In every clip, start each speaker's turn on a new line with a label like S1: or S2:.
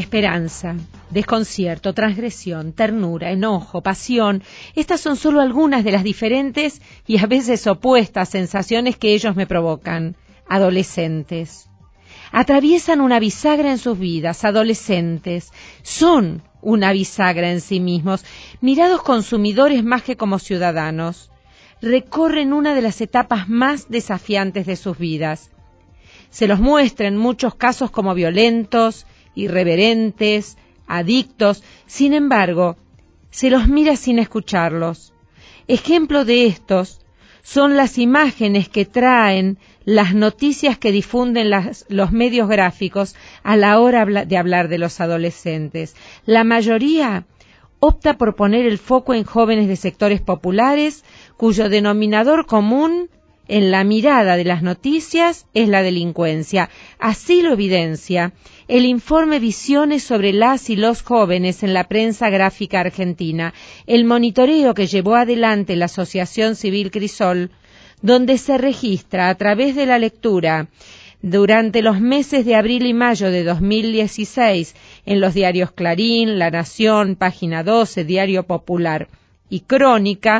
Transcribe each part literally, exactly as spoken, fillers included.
S1: Esperanza, desconcierto, transgresión, ternura, enojo, pasión. Estas son solo algunas de las diferentes y a veces opuestas sensaciones que ellos me provocan. Adolescentes. Atraviesan una bisagra en sus vidas. Adolescentes. Son una bisagra en sí mismos, mirados consumidores más que como ciudadanos. Recorren una de las etapas más desafiantes de sus vidas. Se los muestra en muchos casos como violentos, irreverentes, adictos. Sin embargo, se los mira sin escucharlos. Ejemplo de estos son las imágenes que traen las noticias que difunden las, los medios gráficos a la hora de hablar de los adolescentes. La mayoría opta por poner el foco en jóvenes de sectores populares, cuyo denominador común en la mirada de las noticias es la delincuencia. Así lo evidencia el informe Visiones sobre las y los jóvenes en la prensa gráfica argentina, el monitoreo que llevó adelante la Asociación Civil Crisol, donde se registra a través de la lectura durante los meses de abril y mayo de dos mil dieciséis en los diarios Clarín, La Nación, Página doce, Diario Popular y Crónica,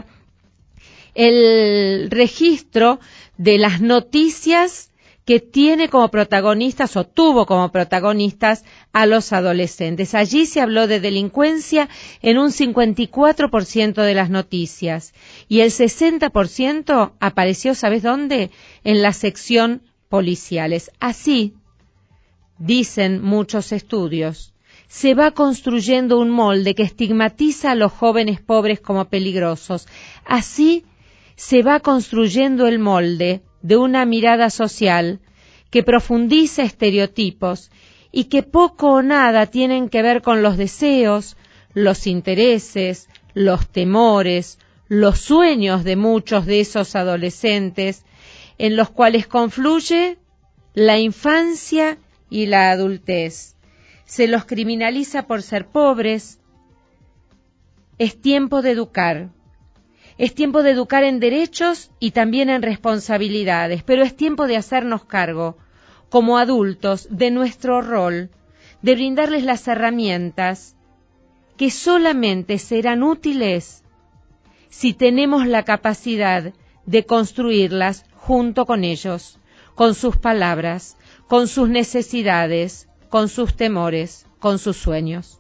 S1: el registro de las noticias que tiene como protagonistas o tuvo como protagonistas a los adolescentes. Allí se habló de delincuencia en un cincuenta y cuatro por ciento de las noticias y el sesenta por ciento apareció, ¿sabes dónde? En la sección policiales. Así, dicen muchos estudios, se va construyendo un molde que estigmatiza a los jóvenes pobres como peligrosos. Así se va construyendo el molde de una mirada social que profundiza estereotipos y que poco o nada tienen que ver con los deseos, los intereses, los temores, los sueños de muchos de esos adolescentes, en los cuales confluye la infancia y la adultez. Se los criminaliza por ser pobres. Es tiempo de educar. Es tiempo de educar en derechos y también en responsabilidades, pero es tiempo de hacernos cargo, como adultos, de nuestro rol, de brindarles las herramientas que solamente serán útiles si tenemos la capacidad de construirlas junto con ellos, con sus palabras, con sus necesidades, con sus temores, con sus sueños.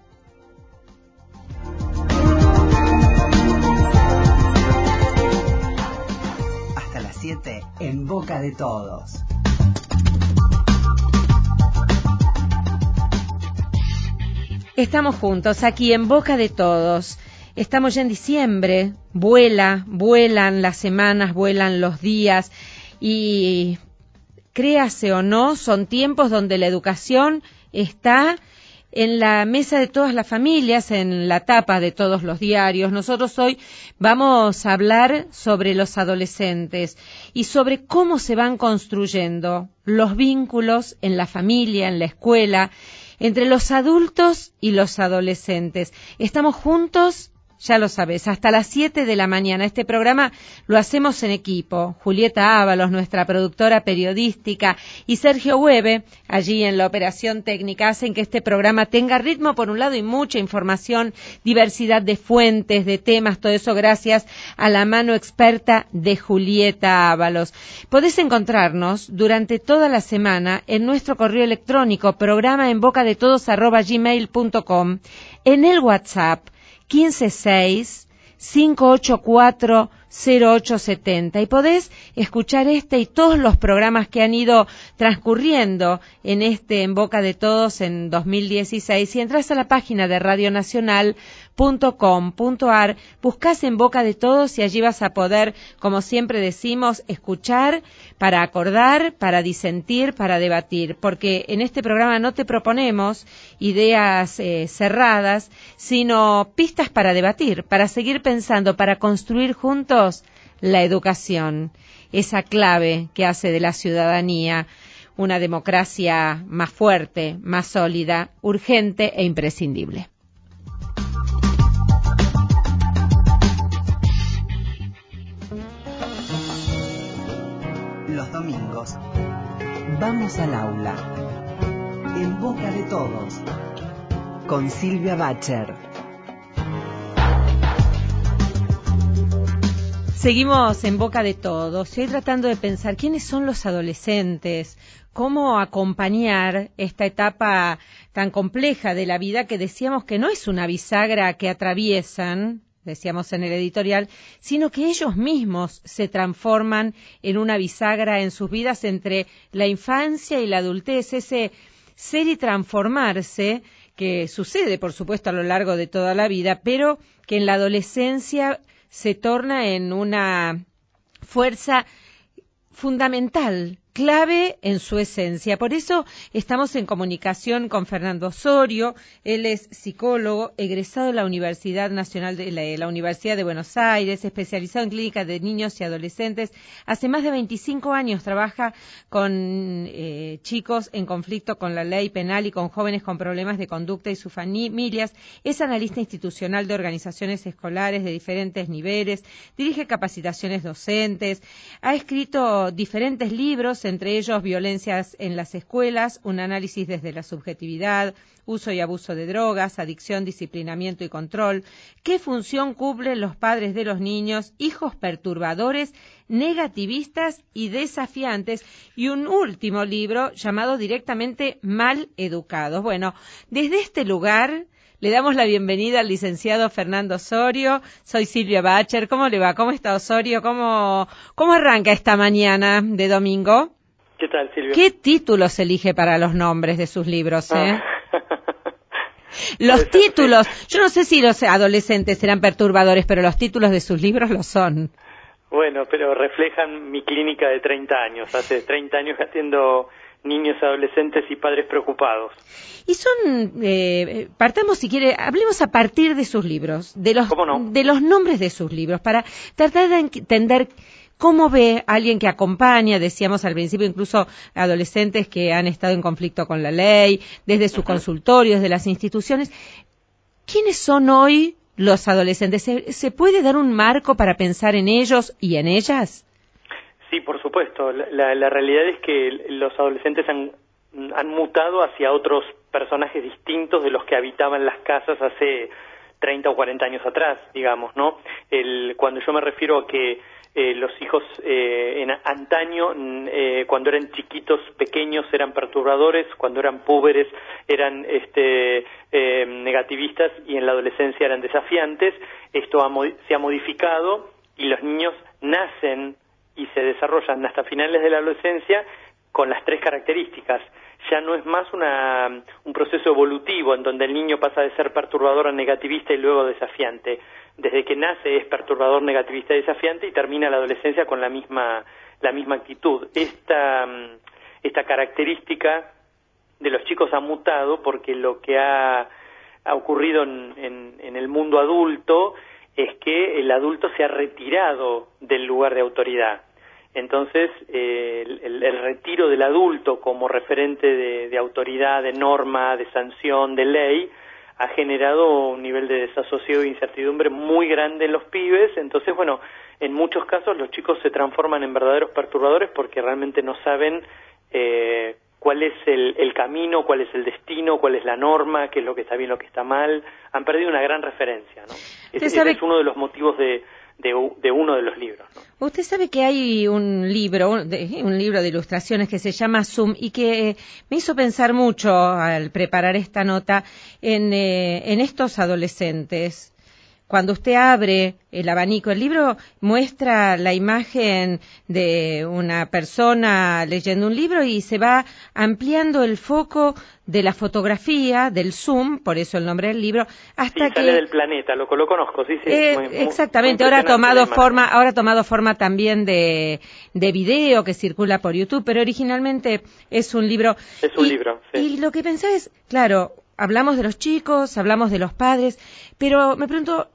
S2: En boca de todos.
S1: Estamos juntos aquí en boca de todos. Estamos ya en diciembre. Vuela, vuelan las semanas, vuelan los días y créase o no, son tiempos donde la educación está en la mesa de todas las familias, en la tapa de todos los diarios. Nosotros hoy vamos a hablar sobre los adolescentes y sobre cómo se van construyendo los vínculos en la familia, en la escuela, entre los adultos y los adolescentes. Estamos juntos, ya lo sabes, hasta las siete de la mañana. Este programa lo hacemos en equipo. Julieta Ábalos, nuestra productora periodística, y Sergio Hueve, allí en la operación técnica, hacen que este programa tenga ritmo por un lado y mucha información, diversidad de fuentes, de temas, todo eso gracias a la mano experta de Julieta Ábalos. Podés encontrarnos durante toda la semana en nuestro correo electrónico, programa en boca de todos arroba gmail punto com, en el WhatsApp quince seis, cinco ocho cuatro, cero ocho siete cero y podés escuchar este y todos los programas que han ido transcurriendo en este En Boca de Todos en dos mil dieciséis. Si entras a la página de radio nacional punto com punto ar, buscás En Boca de Todos y allí vas a poder, como siempre decimos, escuchar para acordar, para disentir, para debatir, porque en este programa no te proponemos ideas eh, cerradas, sino pistas para debatir, para seguir pensando, para construir juntos la educación, esa clave que hace de la ciudadanía una democracia más fuerte, más sólida, urgente e imprescindible.
S2: Los domingos vamos al aula, en boca de todos. con Silvia Bacher.
S1: Seguimos en boca de todos. Estoy tratando de pensar quiénes son los adolescentes, cómo acompañar esta etapa tan compleja de la vida que decíamos que no es una bisagra que atraviesan, decíamos en el editorial, sino que ellos mismos se transforman en una bisagra en sus vidas entre la infancia y la adultez, ese ser y transformarse que sucede, por supuesto, a lo largo de toda la vida, pero que en la adolescencia se torna en una fuerza fundamental, clave en su esencia. Por eso estamos en comunicación con Fernando Osorio. Él es psicólogo, egresado de la Universidad Nacional de la, de la Universidad de Buenos Aires, especializado en clínica de niños y adolescentes. Hace más de veinticinco años trabaja con eh, chicos en conflicto con la ley penal y con jóvenes con problemas de conducta y sus familias. Es analista institucional de organizaciones escolares de diferentes niveles, dirige capacitaciones docentes, ha escrito diferentes libros, entre ellos Violencias en las escuelas, un análisis desde la subjetividad, uso y abuso de drogas, adicción, disciplinamiento y control, qué función cumplen los padres de los niños, hijos perturbadores, negativistas y desafiantes, y un último libro llamado directamente Mal Educados. Bueno, desde este lugar le damos la bienvenida al licenciado Fernando Osorio. Soy Silvia Bacher. ¿Cómo le va? ¿Cómo está Osorio? ¿Cómo, cómo arranca esta mañana de domingo?
S3: ¿Qué tal, Silvia?
S1: ¿Qué títulos elige para los nombres de sus libros, eh? Ah. Los títulos, yo no sé si los adolescentes serán perturbadores, pero los títulos de sus libros lo son.
S3: Bueno, pero reflejan mi clínica de treinta años. Hace treinta años que atiendo niños, adolescentes y padres preocupados.
S1: Y son, eh, partamos si quiere, hablemos a partir de sus libros, de los,
S3: ¿Cómo no?
S1: de los nombres de sus libros, para tratar de entender cómo ve a alguien que acompaña, decíamos al principio, incluso adolescentes que han estado en conflicto con la ley, desde su uh-huh. consultorio, desde las instituciones. ¿Quiénes son hoy los adolescentes? ¿Se, ¿Se puede dar un marco para pensar en ellos y en ellas?
S3: Sí, por supuesto. La, la realidad es que los adolescentes han, han mutado hacia otros personajes distintos de los que habitaban las casas hace treinta o cuarenta años atrás, digamos, ¿no? El, cuando yo me refiero a que eh, los hijos eh, en antaño, eh, cuando eran chiquitos, pequeños, eran perturbadores, cuando eran púberes eran este, eh, negativistas y en la adolescencia eran desafiantes, esto ha, se ha modificado y los niños nacen y se desarrollan hasta finales de la adolescencia con las tres características. Ya no es más una, un proceso evolutivo en donde el niño pasa de ser perturbador a negativista y luego desafiante. Desde que nace es perturbador, negativista y desafiante y termina la adolescencia con la misma, la misma actitud. Esta, esta característica de los chicos ha mutado porque lo que ha, ha ocurrido en, en, en el mundo adulto es que el adulto se ha retirado del lugar de autoridad. Entonces, eh, el, el retiro del adulto como referente de, de autoridad, de norma, de sanción, de ley, ha generado un nivel de desasosiego e incertidumbre muy grande en los pibes. Entonces, bueno, en muchos casos los chicos se transforman en verdaderos perturbadores porque realmente no saben eh, cuál es el, el camino, cuál es el destino, cuál es la norma, qué es lo que está bien, lo que está mal. Han perdido una gran referencia, ¿no? Ese, ese es uno de los motivos de, de, de uno de los libros, ¿no?
S1: Usted sabe que hay un libro, un, de, un libro de ilustraciones que se llama Zoom y que me hizo pensar mucho al preparar esta nota en, eh, en estos adolescentes. Cuando usted abre el abanico, el libro muestra la imagen de una persona leyendo un libro y se va ampliando el foco de la fotografía, del zoom, por eso el nombre del libro, hasta
S3: sí,
S1: que
S3: sale del planeta, lo, lo conozco, sí, sí.
S1: Eh,
S3: muy, muy,
S1: exactamente,
S3: muy
S1: ahora ha tomado forma, ahora ha tomado forma también de, de video que circula por YouTube, pero originalmente es un libro.
S3: Es un
S1: y,
S3: libro, sí.
S1: Y lo que pensaba es, claro, hablamos de los chicos, hablamos de los padres, pero me pregunto,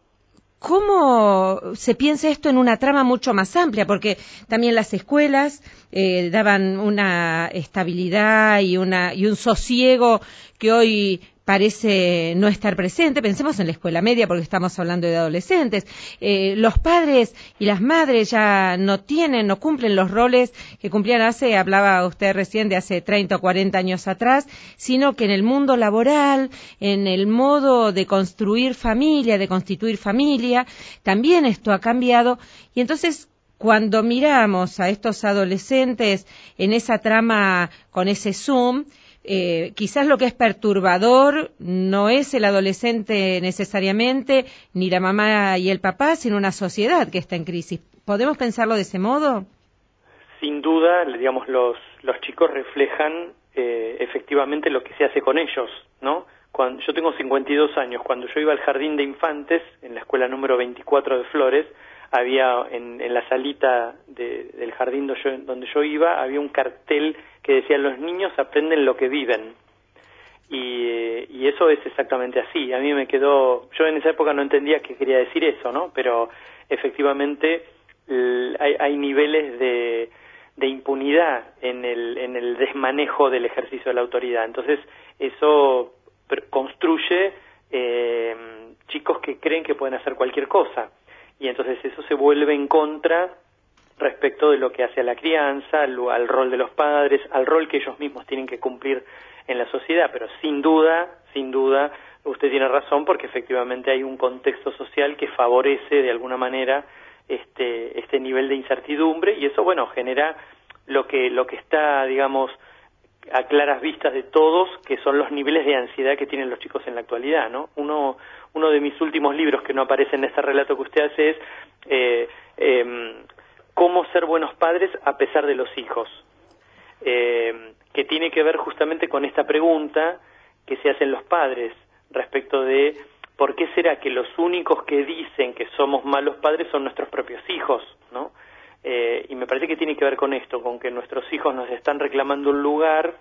S1: ¿cómo se piensa esto en una trama mucho más amplia? Porque también las escuelas eh, daban una estabilidad y una y un sosiego que hoy parece no estar presente. Pensemos en la escuela media porque estamos hablando de adolescentes. Eh, los padres y las madres ya no tienen, no cumplen los roles que cumplían hace, hablaba usted recién de hace treinta o cuarenta años atrás, sino que en el mundo laboral, en el modo de construir familia, de constituir familia, también esto ha cambiado. Y entonces, cuando miramos a estos adolescentes en esa trama con ese Zoom, Eh, quizás lo que es perturbador no es el adolescente necesariamente, ni la mamá y el papá, sino una sociedad que está en crisis. ¿Podemos pensarlo de ese modo?
S3: Sin duda, digamos, los, los chicos reflejan eh, efectivamente lo que se hace con ellos, ¿no? Cuando, yo tengo cincuenta y dos años, cuando yo iba al jardín de infantes, en la escuela número veinticuatro de Flores, había en, en la salita de, del jardín donde yo, donde yo iba, había un cartel que decía: los niños aprenden lo que viven. Y, y eso es exactamente así. A mí me quedó, yo en esa época no entendía qué quería decir eso, ¿no? Pero efectivamente el, hay, hay niveles de, de impunidad en el, en el desmanejo del ejercicio de la autoridad. Entonces eso construye eh, chicos que creen que pueden hacer cualquier cosa. Y entonces eso se vuelve en contra respecto de lo que hace a la crianza, al, al rol de los padres, al rol que ellos mismos tienen que cumplir en la sociedad. Pero sin duda, sin duda, usted tiene razón, porque efectivamente hay un contexto social que favorece de alguna manera este, este nivel de incertidumbre, y eso, bueno, genera lo que, lo que está, digamos, a claras vistas de todos, que son los niveles de ansiedad que tienen los chicos en la actualidad, ¿no? Uno, uno de mis últimos libros que no aparece en este relato que usted hace es eh, eh, Cómo ser buenos padres a pesar de los hijos, eh, que tiene que ver justamente con esta pregunta que se hacen los padres respecto de por qué será que los únicos que dicen que somos malos padres son nuestros propios hijos, ¿no? Eh, y me parece que tiene que ver con esto, con que nuestros hijos nos están reclamando un lugar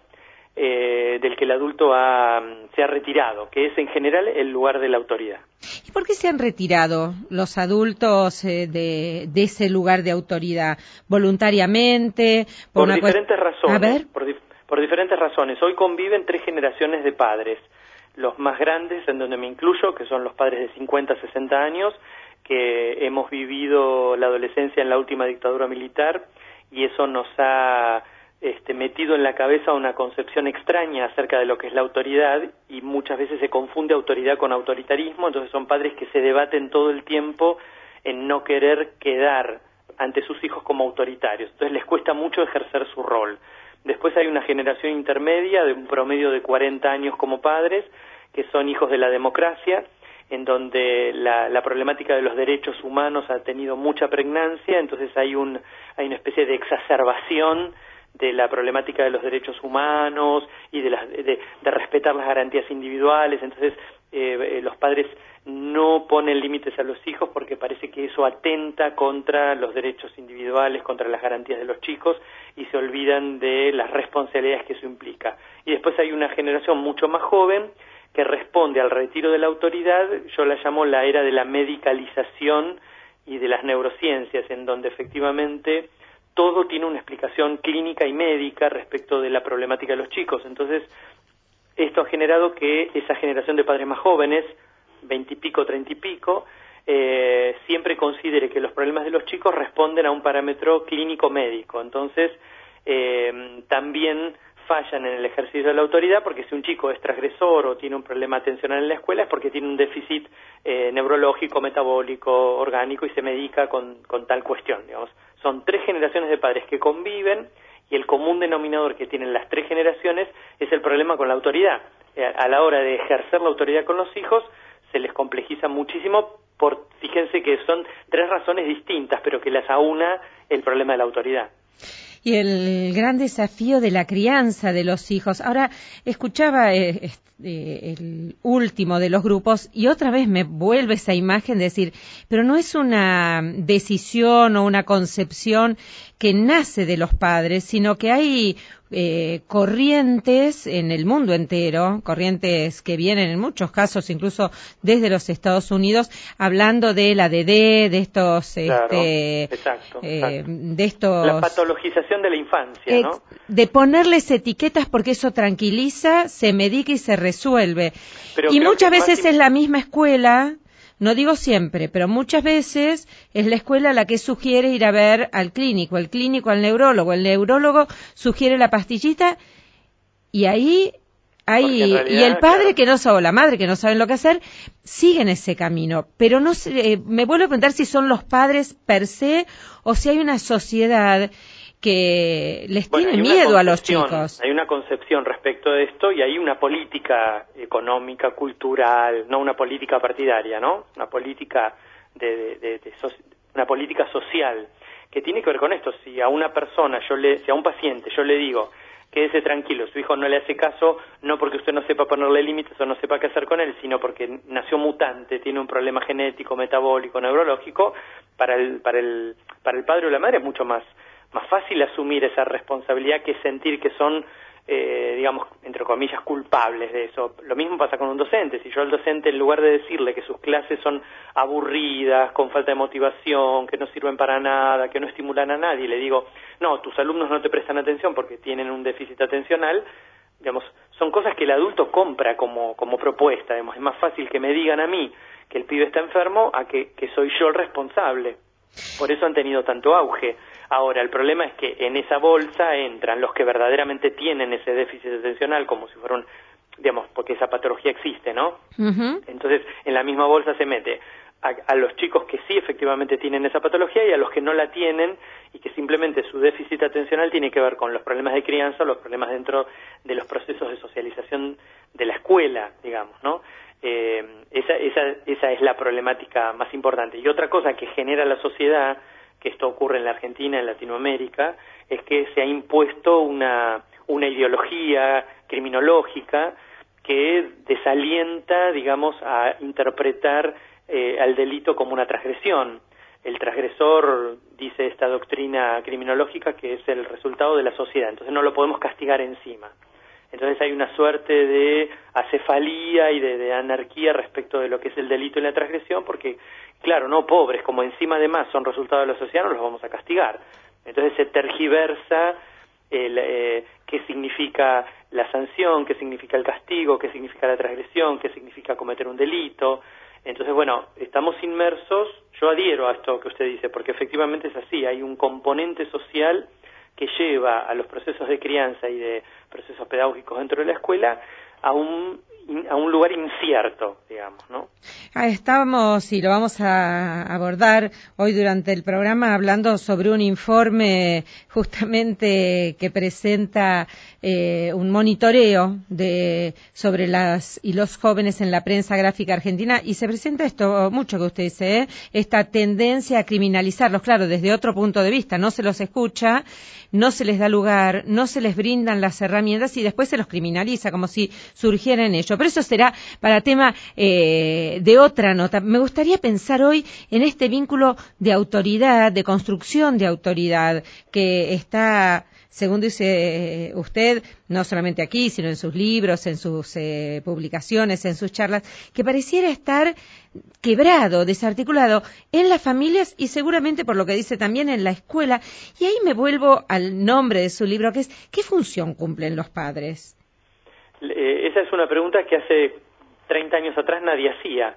S3: eh, del que el adulto ha, se ha retirado, que es en general el lugar de la autoridad.
S1: ¿Y por qué se han retirado los adultos eh, de, de ese lugar de autoridad? ¿Voluntariamente?
S3: Por,
S1: por
S3: diferentes
S1: cuest...
S3: razones.
S1: A ver.
S3: Por, por diferentes razones. Hoy conviven tres generaciones de padres. Los más grandes, en donde me incluyo, que son los padres de cincuenta, sesenta años, que hemos vivido la adolescencia en la última dictadura militar, y eso nos ha este, metido en la cabeza una concepción extraña acerca de lo que es la autoridad, y muchas veces se confunde autoridad con autoritarismo. Entonces son padres que se debaten todo el tiempo en no querer quedar ante sus hijos como autoritarios. Entonces les cuesta mucho ejercer su rol. Después hay una generación intermedia de un promedio de cuarenta años como padres, que son hijos de la democracia, en donde la, la problemática de los derechos humanos ha tenido mucha pregnancia. Entonces hay, un, hay una especie de exacerbación de la problemática de los derechos humanos y de, las, de, de respetar las garantías individuales. Entonces eh, los padres no ponen límites a los hijos porque parece que eso atenta contra los derechos individuales, contra las garantías de los chicos, y se olvidan de las responsabilidades que eso implica. Y después hay una generación mucho más joven que responde al retiro de la autoridad. Yo la llamo la era de la medicalización y de las neurociencias, en donde efectivamente todo tiene una explicación clínica y médica respecto de la problemática de los chicos. Entonces, esto ha generado que esa generación de padres más jóvenes, veintipico, treinta y pico, eh, siempre considere que los problemas de los chicos responden a un parámetro clínico-médico. Entonces, eh, también fallan en el ejercicio de la autoridad, porque si un chico es transgresor o tiene un problema atencional en la escuela es porque tiene un déficit eh, neurológico, metabólico, orgánico, y se medica con, con tal cuestión, digamos. Son tres generaciones de padres que conviven, y el común denominador que tienen las tres generaciones es el problema con la autoridad. Eh, a la hora de ejercer la autoridad con los hijos se les complejiza muchísimo, por, fíjense que son tres razones distintas, pero que las aúna el problema de la autoridad.
S1: Y el gran desafío de la crianza de los hijos. Ahora, escuchaba eh, eh, el último de los grupos y otra vez me vuelve esa imagen de decir, pero no es una decisión o una concepción que nace de los padres, sino que hay eh, corrientes en el mundo entero, corrientes que vienen en muchos casos incluso desde los Estados Unidos, hablando de la D D, de estos,
S3: claro,
S1: este,
S3: exacto,
S1: eh,
S3: exacto.
S1: de estos,
S3: la patologización de la infancia,
S1: eh,
S3: ¿no?
S1: De ponerles etiquetas porque eso tranquiliza, se medica y se resuelve.
S3: Pero
S1: y muchas veces
S3: es
S1: es la misma escuela. No digo siempre, pero muchas veces es la escuela la que sugiere ir a ver al clínico, el clínico al neurólogo, el neurólogo sugiere la pastillita y ahí, ahí
S3: realidad,
S1: y el padre
S3: claro.
S1: que no sabe o la madre que no saben lo que hacer, siguen ese camino. Pero no sé, eh, me vuelvo a preguntar si son los padres per se o si hay una sociedad que les
S3: bueno,
S1: tiene miedo a los chicos.
S3: Hay una concepción respecto de esto y hay una política económica, cultural, no una política partidaria, ¿no? Una política de, de, de, de so, una política social que tiene que ver con esto. Si a una persona, yo le, si a un paciente yo le digo quédese tranquilo, su hijo no le hace caso, no porque usted no sepa ponerle límites o no sepa qué hacer con él, sino porque nació mutante, tiene un problema genético, metabólico, neurológico, para el, para el, para el padre o la madre es mucho más más fácil asumir esa responsabilidad que sentir que son, eh, digamos, entre comillas, culpables de eso. Lo mismo pasa con un docente. Si yo al docente, en lugar de decirle que sus clases son aburridas, con falta de motivación, que no sirven para nada, que no estimulan a nadie, le digo, no, tus alumnos no te prestan atención porque tienen un déficit atencional, digamos, son cosas que el adulto compra como, como propuesta. Digamos, es más fácil que me digan a mí que el pibe está enfermo a que, que soy yo el responsable. Por eso han tenido tanto auge. Ahora, el problema es que en esa bolsa entran los que verdaderamente tienen ese déficit atencional, como si fueran, digamos, porque esa patología existe, ¿no? Uh-huh. Entonces, en la misma bolsa se mete a, a los chicos que sí efectivamente tienen esa patología y a los que no la tienen y que simplemente su déficit atencional tiene que ver con los problemas de crianza o los problemas dentro de los procesos de socialización de la escuela, digamos, ¿no? Eh, esa, esa, esa es la problemática más importante. Y otra cosa que genera la sociedad, que esto ocurre en la Argentina, en Latinoamérica, es que se ha impuesto una, una ideología criminológica que desalienta, digamos, a interpretar eh, al delito como una transgresión. El transgresor, dice esta doctrina criminológica, que es el resultado de la sociedad, entonces no lo podemos castigar encima. Entonces hay una suerte de acefalía y de, de anarquía respecto de lo que es el delito y la transgresión, porque, claro, no pobres, como encima además son resultado de la sociedad, no los vamos a castigar. Entonces se tergiversa el, eh, qué significa la sanción, qué significa el castigo, qué significa la transgresión, qué significa cometer un delito. Entonces, bueno, estamos inmersos, yo adhiero a esto que usted dice, porque efectivamente es así, hay un componente social que lleva a los procesos de crianza y de procesos pedagógicos dentro de la escuela a un a un lugar incierto, digamos, ¿no?
S1: Estábamos, y lo vamos a abordar hoy durante el programa, hablando sobre un informe justamente que presenta eh, un monitoreo de sobre las y los jóvenes en la prensa gráfica argentina, y se presenta esto mucho que usted dice, ¿eh? Esta tendencia a criminalizarlos, claro, desde otro punto de vista, no se los escucha, no se les da lugar, no se les brindan las herramientas y después se los criminaliza como si surgiera en ello. Pero eso será para tema eh, de otra nota. Me gustaría pensar hoy en este vínculo de autoridad, de construcción de autoridad, que está, según dice usted, no solamente aquí, sino en sus libros, en sus eh, publicaciones, en sus charlas, que pareciera estar quebrado, desarticulado en las familias y seguramente por lo que dice también en la escuela. Y ahí me vuelvo al nombre de su libro, que es ¿qué función cumplen los padres?
S3: Eh, esa es una pregunta que hace treinta años atrás nadie hacía.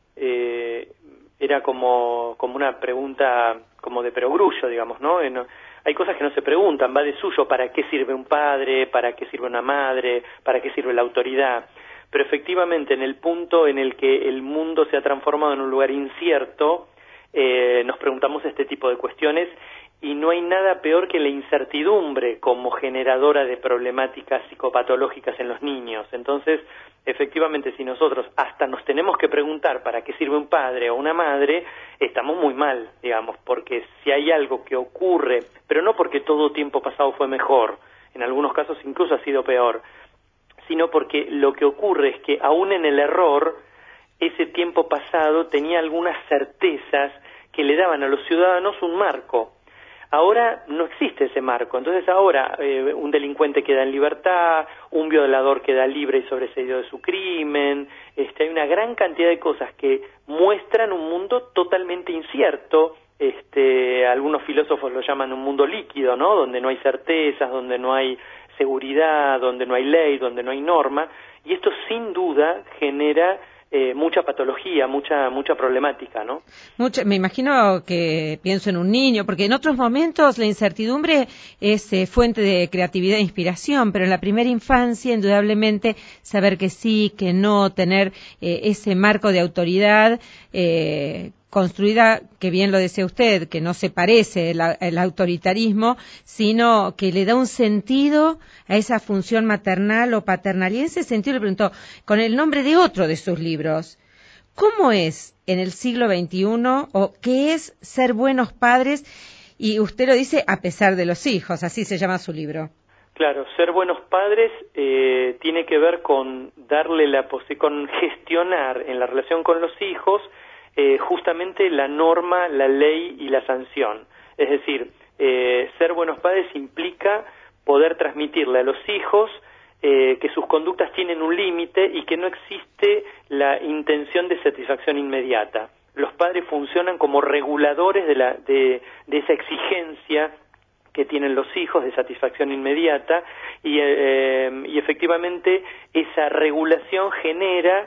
S3: Eh, era como, como una pregunta como de perogrullo, digamos, ¿no? En, hay cosas que no se preguntan, va de suyo, ¿para qué sirve un padre? ¿Para qué sirve una madre? ¿Para qué sirve la autoridad? Pero efectivamente, en el punto en el que el mundo se ha transformado en un lugar incierto, eh, nos preguntamos este tipo de cuestiones y no hay nada peor que la incertidumbre como generadora de problemáticas psicopatológicas en los niños. Entonces, efectivamente, si nosotros hasta nos tenemos que preguntar para qué sirve un padre o una madre, estamos muy mal, digamos, porque si hay algo que ocurre, pero no porque todo tiempo pasado fue mejor, en algunos casos incluso ha sido peor, sino porque lo que ocurre es que aún en el error, ese tiempo pasado tenía algunas certezas que le daban a los ciudadanos un marco. Ahora no existe ese marco, entonces ahora eh, un delincuente queda en libertad, un violador queda libre y sobreseído de su crimen, este, hay una gran cantidad de cosas que muestran un mundo totalmente incierto, este, algunos filósofos lo llaman un mundo líquido, ¿no? Donde no hay certezas, donde no hay seguridad, donde no hay ley, donde no hay norma, y esto sin duda genera Eh, mucha patología, mucha mucha problemática, ¿no?
S1: Mucho, me imagino que pienso en un niño, porque en otros momentos la incertidumbre es eh, fuente de creatividad e inspiración, pero en la primera infancia, indudablemente, saber que sí, que no, tener eh, ese marco de autoridad eh, construida, que bien lo decía usted, que no se parece el, el autoritarismo, sino que le da un sentido a esa función maternal o paternal. Y en ese sentido le preguntó, con el nombre de otro de sus libros, ¿cómo es en el siglo veintiuno o qué es ser buenos padres? Y usted lo dice a pesar de los hijos, así se llama su libro.
S3: Claro, ser buenos padres eh, tiene que ver con darle la posi- con gestionar en la relación con los hijos eh, justamente la norma, la ley y la sanción. Es decir, eh, ser buenos padres implica poder transmitirle a los hijos eh, que sus conductas tienen un límite y que no existe la intención de satisfacción inmediata. Los padres funcionan como reguladores de, la, de, de esa exigencia que tienen los hijos de satisfacción inmediata y, eh, y efectivamente esa regulación genera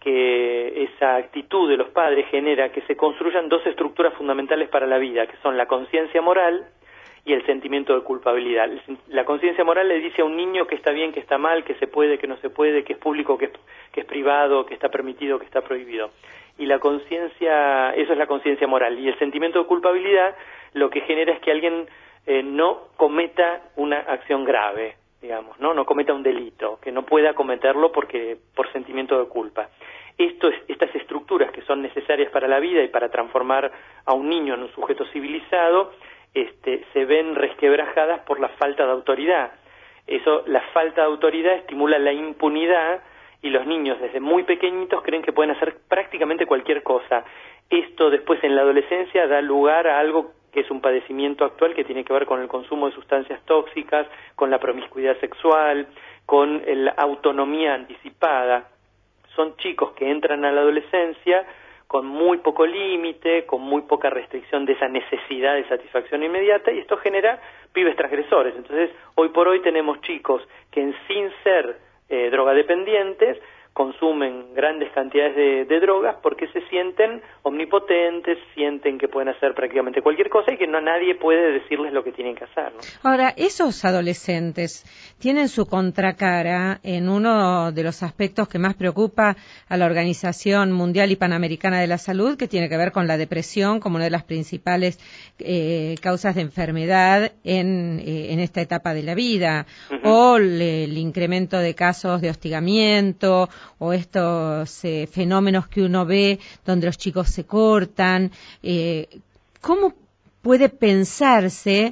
S3: que esa actitud de los padres genera que se construyan dos estructuras fundamentales para la vida, que son la conciencia moral y el sentimiento de culpabilidad. La conciencia moral le dice a un niño que está bien, que está mal, que se puede, que no se puede, que es público, que es, que es privado, que está permitido, que está prohibido. Y la conciencia, eso es la conciencia moral. Y el sentimiento de culpabilidad lo que genera es que alguien eh, no cometa una acción grave, digamos, ¿no? No cometa un delito, que no pueda cometerlo porque por sentimiento de culpa. Esto es, estas estructuras que son necesarias para la vida y para transformar a un niño en un sujeto civilizado, este, se ven resquebrajadas por la falta de autoridad. Eso, la falta de autoridad estimula la impunidad y los niños desde muy pequeñitos creen que pueden hacer prácticamente cualquier cosa. Esto después en la adolescencia da lugar a algo que es un padecimiento actual que tiene que ver con el consumo de sustancias tóxicas, con la promiscuidad sexual, con la autonomía anticipada. Son chicos que entran a la adolescencia con muy poco límite, con muy poca restricción de esa necesidad de satisfacción inmediata, y esto genera pibes transgresores. Entonces, hoy por hoy tenemos chicos que sin ser eh, drogadependientes consumen grandes cantidades de, de drogas porque se sienten omnipotentes, sienten que pueden hacer prácticamente cualquier cosa y que no nadie puede decirles lo que tienen que hacer, ¿no?
S1: Ahora, esos adolescentes tienen su contracara en uno de los aspectos que más preocupa a la Organización Mundial y Panamericana de la Salud, que tiene que ver con la depresión como una de las principales eh, causas de enfermedad en, eh, en esta etapa de la vida, uh-huh. o el, el incremento de casos de hostigamiento, o estos eh, fenómenos que uno ve donde los chicos se cortan. Eh, ¿Cómo puede pensarse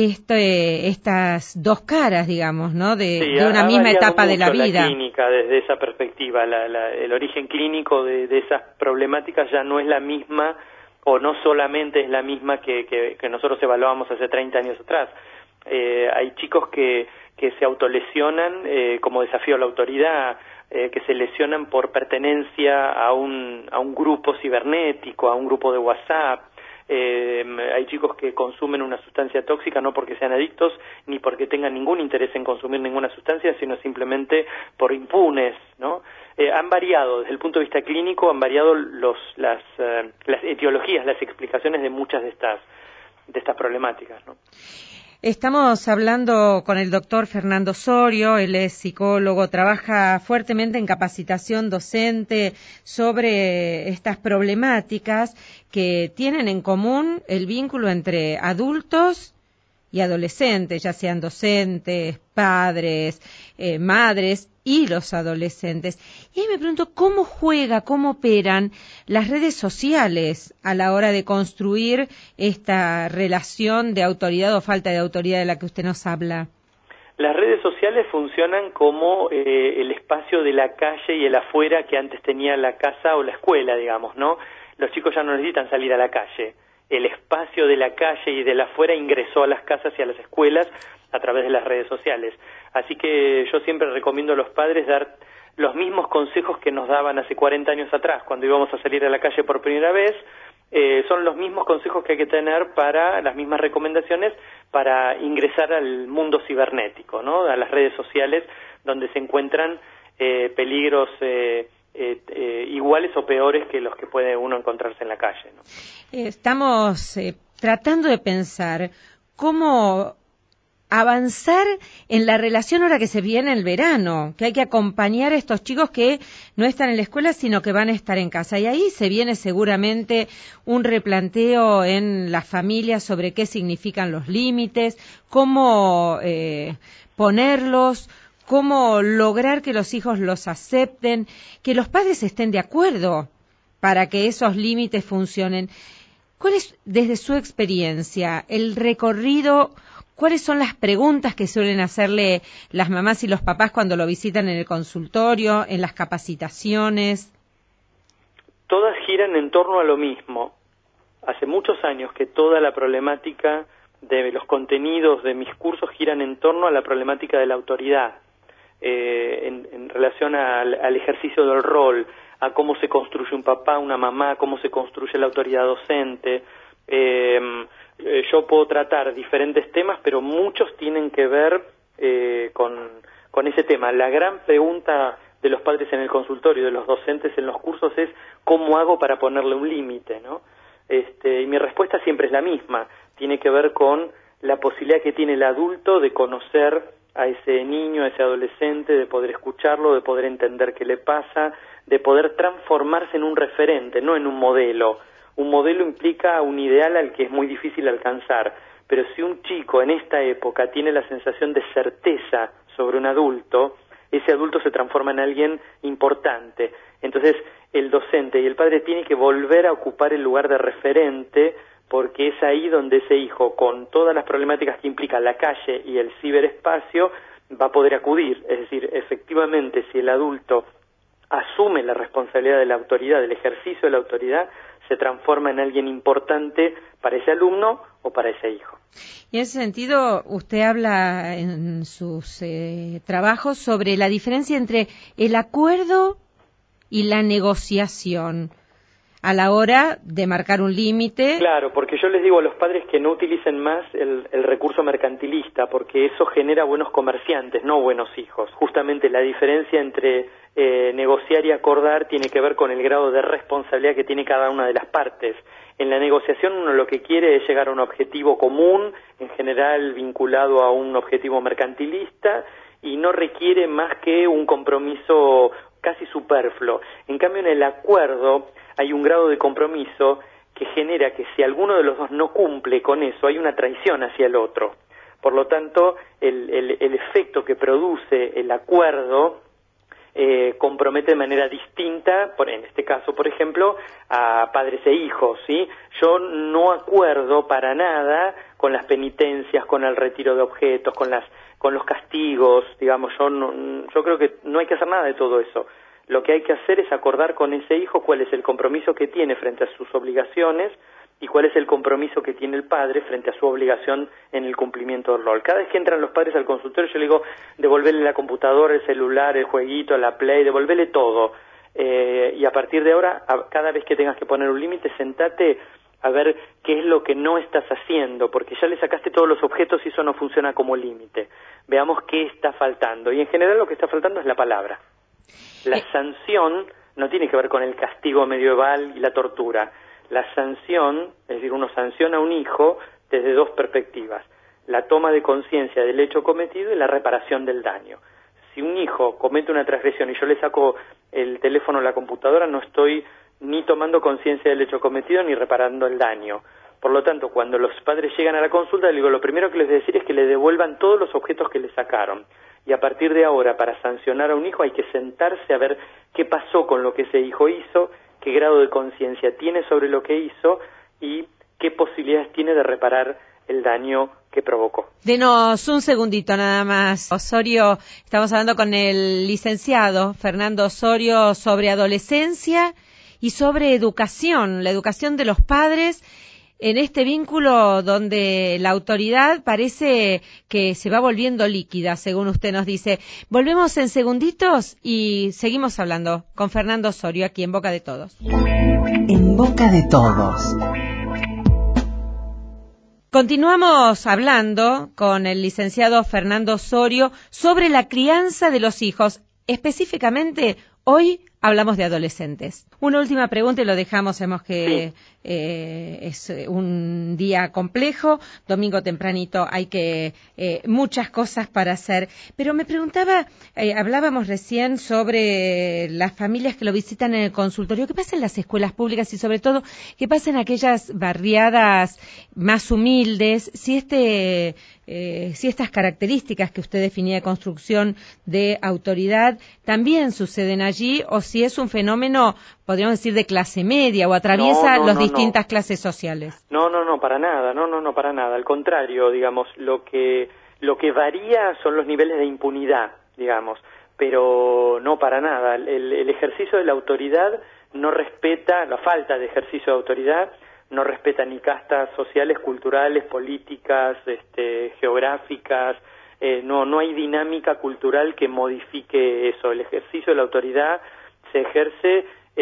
S1: este, estas dos caras, digamos, ¿no? de,
S3: sí,
S1: de una misma etapa de la vida?
S3: La clínica desde esa perspectiva, la, la, el origen clínico de, de esas problemáticas ya no es la misma, o no solamente es la misma que, que, que nosotros evaluábamos hace treinta años atrás. Eh, hay chicos que, que se autolesionan eh, como desafío a la autoridad, Eh, que se lesionan por pertenencia a un, a un grupo cibernético, a un grupo de WhatsApp. Eh, hay chicos que consumen una sustancia tóxica no porque sean adictos ni porque tengan ningún interés en consumir ninguna sustancia, sino simplemente por impunes, ¿no? Eh, han variado, desde el punto de vista clínico, han variado los, las, eh, las etiologías, las explicaciones de muchas de estas, de estas problemáticas, ¿no?
S1: Estamos hablando con el doctor Fernando Osorio, él es psicólogo, trabaja fuertemente en capacitación docente sobre estas problemáticas que tienen en común el vínculo entre adultos y adolescentes, ya sean docentes, padres, eh, madres y los adolescentes. Y ahí me pregunto, ¿cómo juega, cómo operan las redes sociales a la hora de construir esta relación de autoridad o falta de autoridad de la que usted nos habla?
S3: Las redes sociales funcionan como eh, el espacio de la calle y el afuera que antes tenía la casa o la escuela, digamos, ¿no? Los chicos ya no necesitan salir a la calle. el espacio de la calle y de la afuera ingresó a las casas y a las escuelas a través de las redes sociales. Así que yo siempre recomiendo a los padres dar los mismos consejos que nos daban hace cuarenta años atrás, cuando íbamos a salir a la calle por primera vez. Eh, son los mismos consejos que hay que tener para, las mismas recomendaciones para ingresar al mundo cibernético, ¿no? A las redes sociales, donde se encuentran eh, peligros eh, eh, eh, iguales o peores que los que puede uno encontrarse en la calle, ¿no?
S1: Estamos eh, tratando de pensar cómo avanzar en la relación ahora que se viene el verano, que hay que acompañar a estos chicos que no están en la escuela, sino que van a estar en casa. Y ahí se viene seguramente un replanteo en las familias sobre qué significan los límites, cómo eh, ponerlos, cómo lograr que los hijos los acepten, que los padres estén de acuerdo para que esos límites funcionen. ¿Cuál es, desde su experiencia, el recorrido? ¿Cuáles son las preguntas que suelen hacerle las mamás y los papás cuando lo visitan en el consultorio, en las capacitaciones?
S3: Todas giran en torno a lo mismo. Hace muchos años que toda la problemática de los contenidos de mis cursos giran en torno a la problemática de la autoridad, eh, en, en relación al, al ejercicio del rol, a cómo se construye un papá, una mamá, cómo se construye la autoridad docente. Eh, Eh, yo puedo tratar diferentes temas, pero muchos tienen que ver eh, con, con ese tema. La gran pregunta de los padres en el consultorio, de los docentes en los cursos, es ¿cómo hago para ponerle un límite, ¿no? Este, y mi respuesta siempre es la misma. Tiene que ver con la posibilidad que tiene el adulto de conocer a ese niño, a ese adolescente, de poder escucharlo, de poder entender qué le pasa, de poder transformarse en un referente, no en un modelo. Un modelo implica un ideal al que es muy difícil alcanzar, pero si un chico en esta época tiene la sensación de certeza sobre un adulto, ese adulto se transforma en alguien importante. Entonces, el docente y el padre tienen que volver a ocupar el lugar de referente, porque es ahí donde ese hijo, con todas las problemáticas que implica la calle y el ciberespacio, va a poder acudir. Es decir, efectivamente, si el adulto asume la responsabilidad de la autoridad, del ejercicio de la autoridad, se transforma en alguien importante para ese alumno o para ese hijo.
S1: Y en ese sentido, usted habla en sus eh, trabajos sobre la diferencia entre el acuerdo y la negociación a la hora de marcar un límite.
S3: Claro, porque yo les digo a los padres que no utilicen más el, el recurso mercantilista, porque eso genera buenos comerciantes, no buenos hijos. Justamente la diferencia entre eh, negociar y acordar tiene que ver con el grado de responsabilidad que tiene cada una de las partes. En la negociación uno lo que quiere es llegar a un objetivo común, en general vinculado a un objetivo mercantilista, y no requiere más que un compromiso casi superfluo. En cambio, en el acuerdo hay un grado de compromiso que genera que si alguno de los dos no cumple con eso, hay una traición hacia el otro. Por lo tanto, el, el, el efecto que produce el acuerdo eh, compromete de manera distinta, por, en este caso, por ejemplo, a padres e hijos, ¿sí? Yo no acuerdo para nada con las penitencias, con el retiro de objetos, con las con los castigos, digamos, yo no, yo creo que no hay que hacer nada de todo eso. Lo que hay que hacer es acordar con ese hijo cuál es el compromiso que tiene frente a sus obligaciones y cuál es el compromiso que tiene el padre frente a su obligación en el cumplimiento del rol. Cada vez que entran los padres al consultorio, yo le digo, devolverle la computadora, el celular, el jueguito, la Play, devolverle todo. Eh, y a partir de ahora, a, cada vez que tengas que poner un límite, sentate a ver qué es lo que no estás haciendo, porque ya le sacaste todos los objetos y eso no funciona como límite. Veamos qué está faltando. Y en general lo que está faltando es la palabra. La sanción no tiene que ver con el castigo medieval y la tortura. La sanción, es decir, uno sanciona a un hijo desde dos perspectivas: la toma de conciencia del hecho cometido y la reparación del daño. Si un hijo comete una transgresión y yo le saco el teléfono o la computadora, no estoy ni tomando conciencia del hecho cometido ni reparando el daño. Por lo tanto, cuando los padres llegan a la consulta, les digo, lo primero que les voy a decir es que le devuelvan todos los objetos que le sacaron. Y a partir de ahora, para sancionar a un hijo, hay que sentarse a ver qué pasó con lo que ese hijo hizo, qué grado de conciencia tiene sobre lo que hizo y qué posibilidades tiene de reparar el daño que provocó.
S1: Denos un segundito nada más. Osorio, estamos hablando con el licenciado Fernando Osorio sobre adolescencia y sobre educación, la educación de los padres en este vínculo donde la autoridad parece que se va volviendo líquida, según usted nos dice. Volvemos en segunditos y seguimos hablando con Fernando Osorio aquí en Boca de Todos.
S2: En Boca de Todos.
S1: Continuamos hablando con el licenciado Fernando Osorio sobre la crianza de los hijos. Específicamente, hoy hablamos de adolescentes. Una última pregunta y lo dejamos, sabemos que sí. eh, es un día complejo, domingo tempranito hay que eh, muchas cosas para hacer, pero me preguntaba, eh, hablábamos recién sobre las familias que lo visitan en el consultorio, ¿qué pasa en las escuelas públicas y sobre todo qué pasa en aquellas barriadas más humildes? Si este Eh, si estas características que usted definía de construcción de autoridad también suceden allí o si es un fenómeno, podríamos decir, de clase media o atraviesa
S3: no, no,
S1: las
S3: no,
S1: distintas
S3: no.
S1: clases sociales.
S3: No, no, no, para nada, no, no, no, para nada. Al contrario, digamos, lo que lo que varía son los niveles de impunidad, digamos, pero no para nada. El, el ejercicio de la autoridad no respeta, la falta de ejercicio de autoridad no respeta ni castas sociales, culturales, políticas, este, geográficas, eh, no, no hay dinámica cultural que modifique eso. El ejercicio de la autoridad se ejerce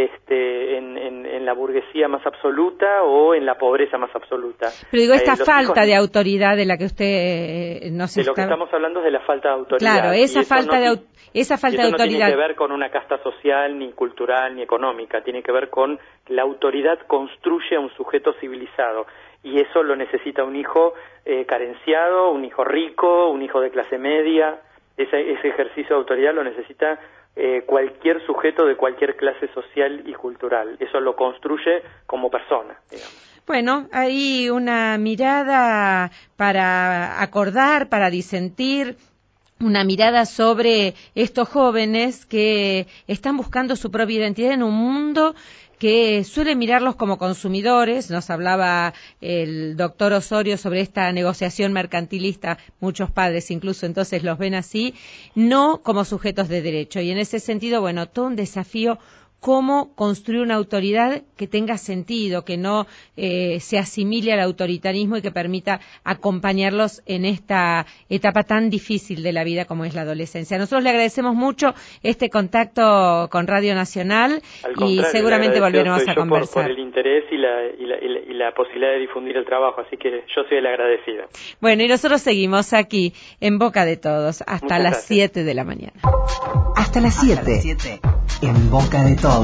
S3: este, en, en, en la burguesía más absoluta o en la pobreza más absoluta.
S1: Pero digo, esta
S3: eh,
S1: falta
S3: hijos,
S1: de autoridad de la que usted eh, nos
S3: de
S1: está...
S3: lo que estamos hablando es de la falta de autoridad.
S1: Claro, esa falta
S3: no,
S1: de esa falta
S3: eso
S1: de autoridad
S3: no tiene que ver con una casta social, ni cultural, ni económica. Tiene que ver con la autoridad construye a un sujeto civilizado. Y eso lo necesita un hijo eh, carenciado, un hijo rico, un hijo de clase media. Ese, ese ejercicio de autoridad lo necesita eh, cualquier sujeto de cualquier clase social y cultural. Eso lo construye como persona, digamos.
S1: Bueno, hay una mirada para acordar, para disentir, una mirada sobre estos jóvenes que están buscando su propia identidad en un mundo que suele mirarlos como consumidores. Nos hablaba el doctor Osorio sobre esta negociación mercantilista, muchos padres incluso entonces los ven así, no como sujetos de derecho. Y en ese sentido, bueno, todo un desafío cómo construir una autoridad que tenga sentido, que no eh, se asimile al autoritarismo y que permita acompañarlos en esta etapa tan difícil de la vida como es la adolescencia. Nosotros le agradecemos mucho este contacto con Radio Nacional y seguramente volveremos a conversar.
S3: Por, por el interés y la, y, la, y, la, y la posibilidad de difundir el trabajo, así que yo soy el agradecido.
S1: Bueno, y nosotros seguimos aquí en Boca de Todos hasta
S3: Muchas
S1: las
S3: gracias.
S1: siete de la mañana.
S2: Hasta las siete. En Boca de Todos.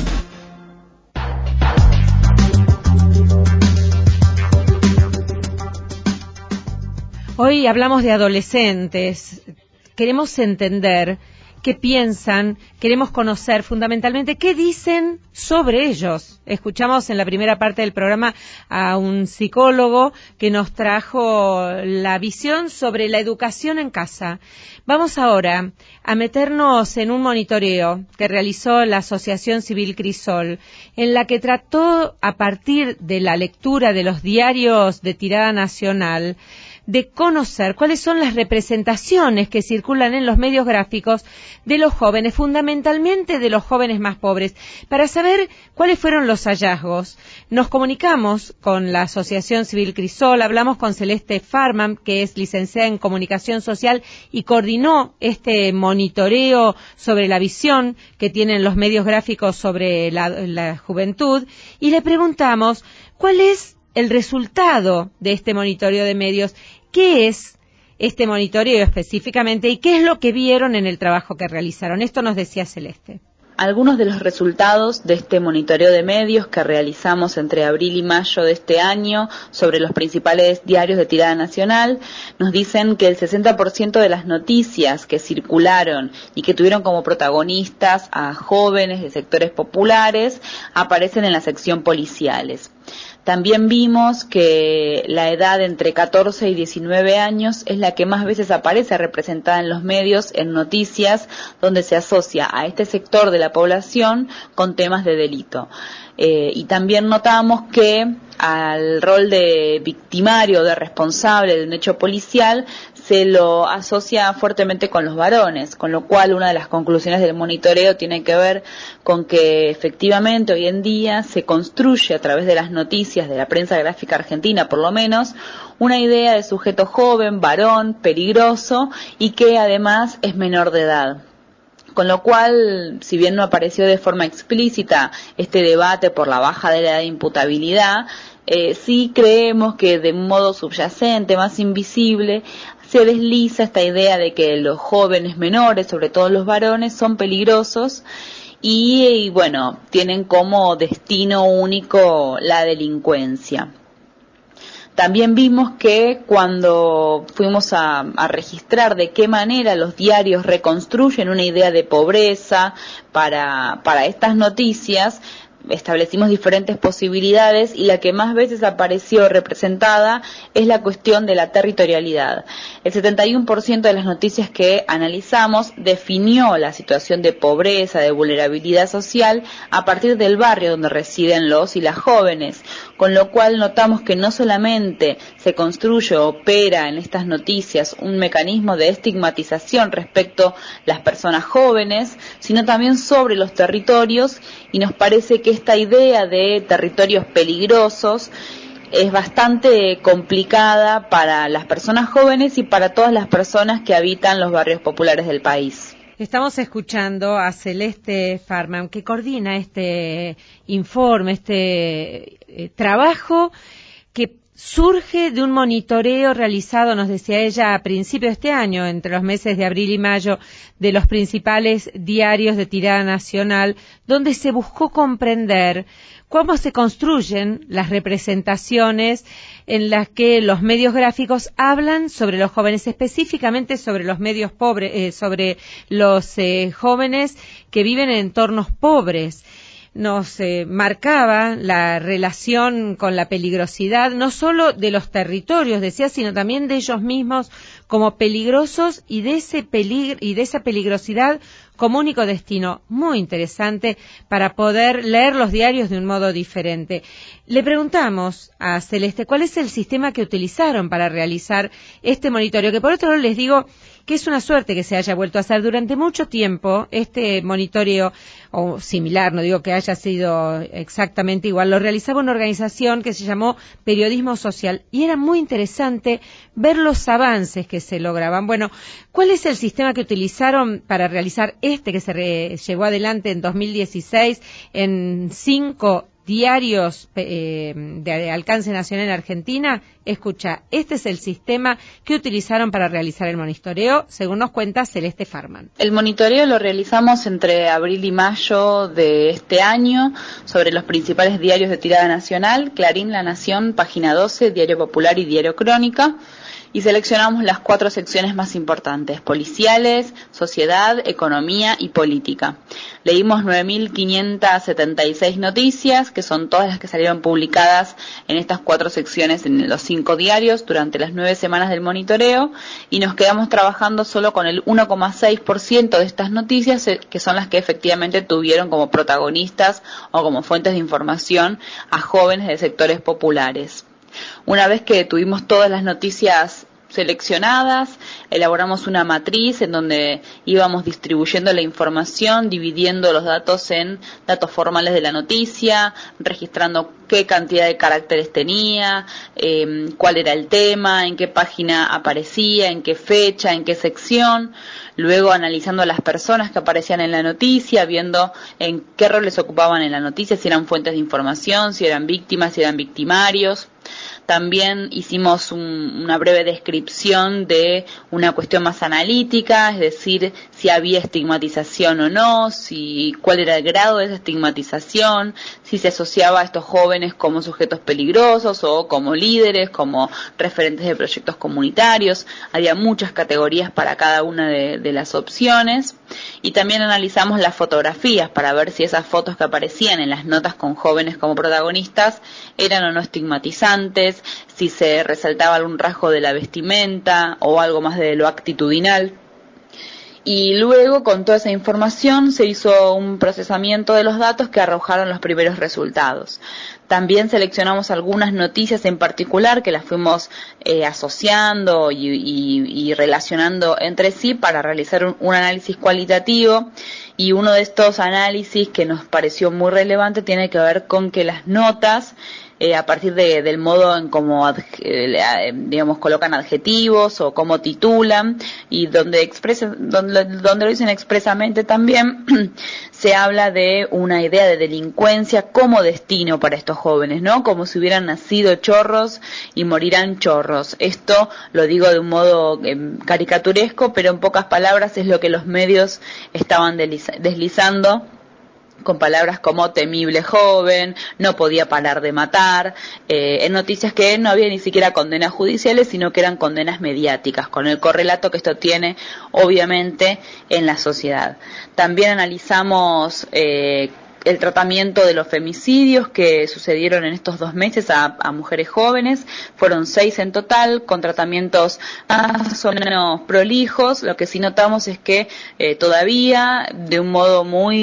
S1: Hoy hablamos de adolescentes. Queremos entender qué piensan, queremos conocer fundamentalmente qué dicen sobre ellos. Escuchamos en la primera parte del programa a un psicólogo que nos trajo la visión sobre la educación en casa. Vamos ahora a meternos en un monitoreo que realizó la Asociación Civil Crisol, en la que trató, a partir de la lectura de los diarios de tirada nacional, de conocer cuáles son las representaciones que circulan en los medios gráficos de los jóvenes, fundamentalmente de los jóvenes más pobres, para saber cuáles fueron los hallazgos. Nos comunicamos con la Asociación Civil Crisol, hablamos con Celeste Farman, que es licenciada en Comunicación Social y coordinó este monitoreo sobre la visión que tienen los medios gráficos sobre la, la juventud, y le preguntamos cuál es el resultado de este monitoreo de medios. ¿Qué es este monitoreo específicamente y qué es lo que vieron en el trabajo que realizaron? Esto nos decía Celeste.
S4: Algunos de los resultados de este monitoreo de medios que realizamos entre abril y mayo de este año sobre los principales diarios de tirada nacional nos dicen que el sesenta por ciento de las noticias que circularon y que tuvieron como protagonistas a jóvenes de sectores populares aparecen en la sección policiales. También vimos que la edad entre catorce y diecinueve años es la que más veces aparece representada en los medios, en noticias, donde se asocia a este sector de la población con temas de delito. Eh, y también notamos que al rol de victimario, de responsable de un hecho policial, se lo asocia fuertemente con los varones, con lo cual una de las conclusiones del monitoreo tiene que ver con que efectivamente hoy en día se construye a través de las noticias de la prensa gráfica argentina, por lo menos, una idea de sujeto joven, varón, peligroso y que además es menor de edad. Con lo cual, si bien no apareció de forma explícita este debate por la baja de la edad de imputabilidad, eh, sí creemos que de modo subyacente, más invisible, se desliza esta idea de que los jóvenes menores, sobre todo los varones, son peligrosos y, y bueno, tienen como destino único la delincuencia. También vimos que cuando fuimos a, a registrar de qué manera los diarios reconstruyen una idea de pobreza para, para estas noticias, establecimos diferentes posibilidades y la que más veces apareció representada es la cuestión de la territorialidad. El setenta y uno por ciento de las noticias que analizamos definió la situación de pobreza, de vulnerabilidad social a partir del barrio donde residen los y las jóvenes, con lo cual notamos que no solamente se construye o opera en estas noticias un mecanismo de estigmatización respecto a las personas jóvenes, sino también sobre los territorios, y nos parece que esta idea de territorios peligrosos es bastante complicada para las personas jóvenes y para todas las personas que habitan los barrios populares del país.
S1: Estamos escuchando a Celeste Farman, que coordina este informe, este eh, trabajo que surge de un monitoreo realizado, nos decía ella, a principios de este año, entre los meses de abril y mayo, de los principales diarios de tirada nacional, donde se buscó comprender cómo se construyen las representaciones en las que los medios gráficos hablan sobre los jóvenes, específicamente sobre los medios pobres, eh, sobre los eh, jóvenes que viven en entornos pobres. Nos eh, marcaba la relación con la peligrosidad, no solo de los territorios, decía, sino también de ellos mismos como peligrosos y de ese peligro y de esa peligrosidad como único destino. Muy interesante para poder leer los diarios de un modo diferente. Le preguntamos a Celeste cuál es el sistema que utilizaron para realizar este monitoreo, que por otro lado les digo que es una suerte que se haya vuelto a hacer. Durante mucho tiempo este monitoreo, o similar, no digo que haya sido exactamente igual, lo realizaba una organización que se llamó Periodismo Social, y era muy interesante ver los avances que se lograban. Bueno, ¿cuál es el sistema que utilizaron para realizar este que se re- llevó adelante en dos mil dieciséis en cinco diarios eh, de alcance nacional en Argentina? Escucha, este es el sistema que utilizaron para realizar el monitoreo, según nos cuenta Celeste Farman.
S4: El monitoreo lo realizamos entre abril y mayo de este año sobre los principales diarios de tirada nacional: Clarín, La Nación, Página doce, Diario Popular y Diario Crónica. Y seleccionamos las cuatro secciones más importantes: policiales, sociedad, economía y política. Leímos nueve mil quinientas setenta y seis noticias, que son todas las que salieron publicadas en estas cuatro secciones en los cinco diarios durante las nueve semanas del monitoreo, y nos quedamos trabajando solo con el uno coma seis por ciento de estas noticias, que son las que efectivamente tuvieron como protagonistas o como fuentes de información a jóvenes de sectores populares. Una vez que tuvimos todas las noticias seleccionadas, elaboramos una matriz en donde íbamos distribuyendo la información, dividiendo los datos en datos formales de la noticia, registrando qué cantidad de caracteres tenía, eh, cuál era el tema, en qué página aparecía, en qué fecha, en qué sección. Luego analizando a las personas que aparecían en la noticia, viendo en qué roles ocupaban en la noticia, si eran fuentes de información, si eran víctimas, si eran victimarios. También hicimos un, una breve descripción de una cuestión más analítica, es decir, si había estigmatización o no, si cuál era el grado de esa estigmatización, si se asociaba a estos jóvenes como sujetos peligrosos o como líderes, como referentes de proyectos comunitarios. Había muchas categorías para cada una de, de las opciones. Y también analizamos las fotografías para ver si esas fotos que aparecían en las notas con jóvenes como protagonistas eran o no estigmatizantes, si se resaltaba algún rasgo de la vestimenta o algo más de lo actitudinal. Y luego, con toda esa información, se hizo un procesamiento de los datos que arrojaron los primeros resultados. También seleccionamos algunas noticias en particular que las fuimos eh, asociando y, y, y relacionando entre sí para realizar un, un análisis cualitativo. Y uno de estos análisis que nos pareció muy relevante tiene que ver con que las notas, Eh, a partir de, del modo en cómo, eh, digamos, colocan adjetivos o cómo titulan, y donde expresan, donde, donde lo dicen expresamente también, se habla de una idea de delincuencia como destino para estos jóvenes, ¿no? Como si hubieran nacido chorros y morirán chorros. Esto lo digo de un modo eh, caricaturesco, pero en pocas palabras es lo que los medios estaban desliz- deslizando con palabras como temible joven, no podía parar de matar, eh, en noticias que no había ni siquiera condenas judiciales, sino que eran condenas mediáticas, con el correlato que esto tiene, obviamente, en la sociedad. También analizamos eh, el tratamiento de los femicidios que sucedieron en estos dos meses a, a mujeres jóvenes. Fueron seis en total, con tratamientos más o menos prolijos. Lo que sí notamos es que eh, todavía, de un modo